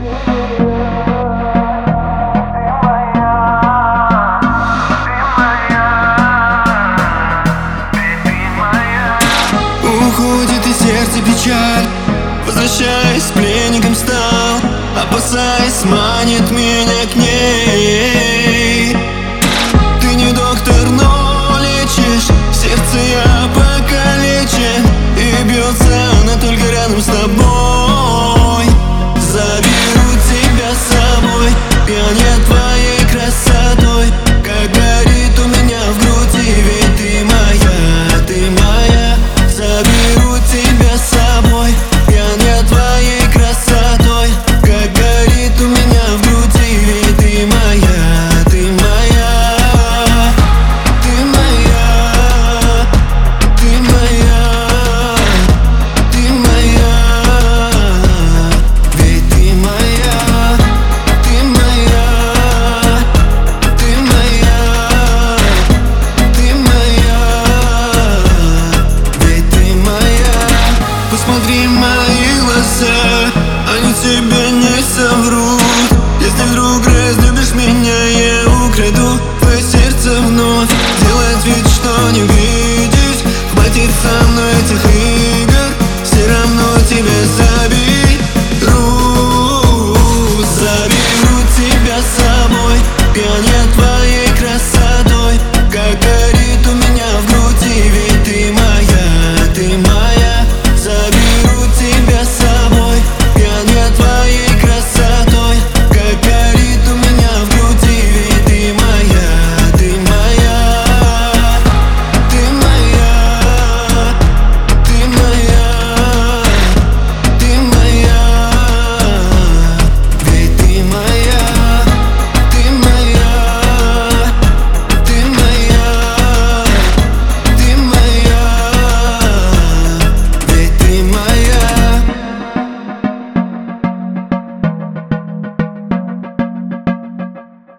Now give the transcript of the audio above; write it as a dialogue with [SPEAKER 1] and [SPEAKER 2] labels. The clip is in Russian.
[SPEAKER 1] Уходит из сердца печаль, возвращаясь пленником стал, опасаясь, манит меня к ней. Ты не доктор, но лечишь, сердце я покалечен, и бьется она только рядом с тобой. Заберу тебя с собой, пьянет твоей красотой, как горит у меня в груди, ведь ты моя, ты моя. Заберу тебя с собой, пьянет твоей красотой, как горит у меня в груди, ведь ты моя, ты моя. Ты моя, ты моя, ты моя, ведь ты моя, ты моя, ты моя, ты моя, ведь ты моя. Посмотри в мои глаза, они тебе не соврут. Если вдруг разлюбишь меня, я украду твое сердце вновь. Делать вид, что не видишь, хватит со мной этих игр, все равно тебе за